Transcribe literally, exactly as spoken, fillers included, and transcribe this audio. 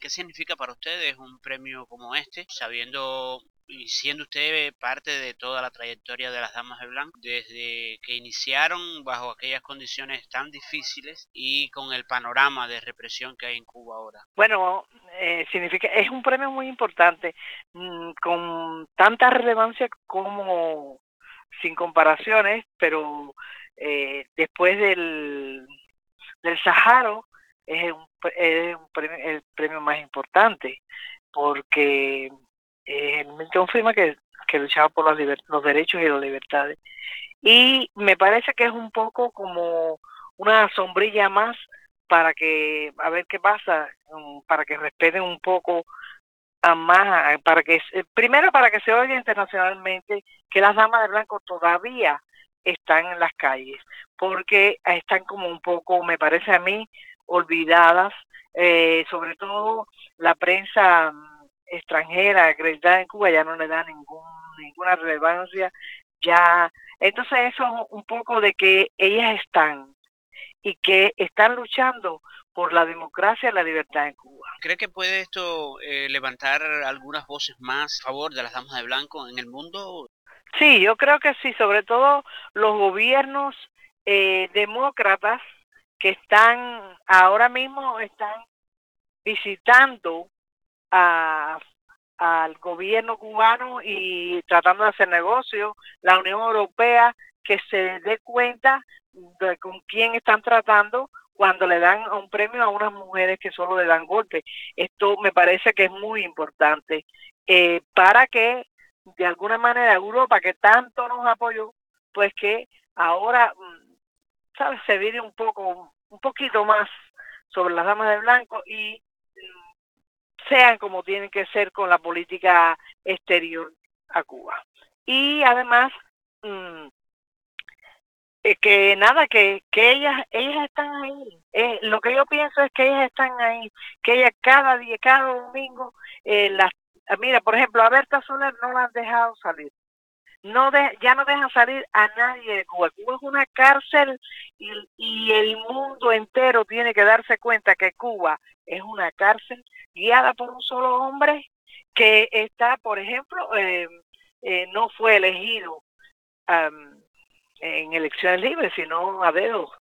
¿qué significa para ustedes un premio como este, sabiendo y siendo usted parte de toda la trayectoria de las Damas de Blanco, desde que iniciaron bajo aquellas condiciones tan difíciles y con el panorama de represión que hay en Cuba ahora? Bueno, eh, significa, es un premio muy importante, mm, con tanta relevancia como sin comparaciones, pero eh, después del, del Saharo es, un, es un premio, el premio más importante, porque eh, Milton Friedman que, que luchaba por los, liber, los derechos y las libertades. Y me parece que es un poco como una sombrilla más para que, a ver qué pasa, para que respeten un poco a más, para que, primero para que se oiga internacionalmente que las damas de blanco todavía están en las calles, porque están como un poco, me parece a mí, olvidadas, eh, sobre todo la prensa extranjera acreditada en Cuba ya no le da ningún, ninguna relevancia, ya, entonces eso un poco de que ellas están y que están luchando por la democracia y la libertad en Cuba. ¿Cree que puede esto eh, levantar algunas voces más a favor de las damas de blanco en el mundo? Sí, yo creo que sí, sobre todo los gobiernos eh, demócratas que están ahora mismo están visitando a, al gobierno cubano y tratando de hacer negocio, la Unión Europea que se dé cuenta de con quién están tratando cuando le dan un premio a unas mujeres que solo le dan golpes. Esto me parece que es muy importante eh, para que de alguna manera Europa, que tanto nos apoyó, pues que ahora, ¿sabes?, se viene un poco, un poquito más sobre las damas de blanco y sean como tienen que ser con la política exterior a Cuba. Y además, mmm, eh, que nada, que, que ellas ellas están ahí. Eh, lo que yo pienso es que ellas están ahí, que ellas cada día, cada domingo, eh, las, mira, por ejemplo, a Berta Soler no la han dejado salir. No de, ya no dejan salir a nadie de Cuba. Cuba es una cárcel y, y el mundo entero tiene que darse cuenta que Cuba es una cárcel guiada por un solo hombre que está, por ejemplo, eh, eh, no fue elegido um, en elecciones libres, sino a dedo.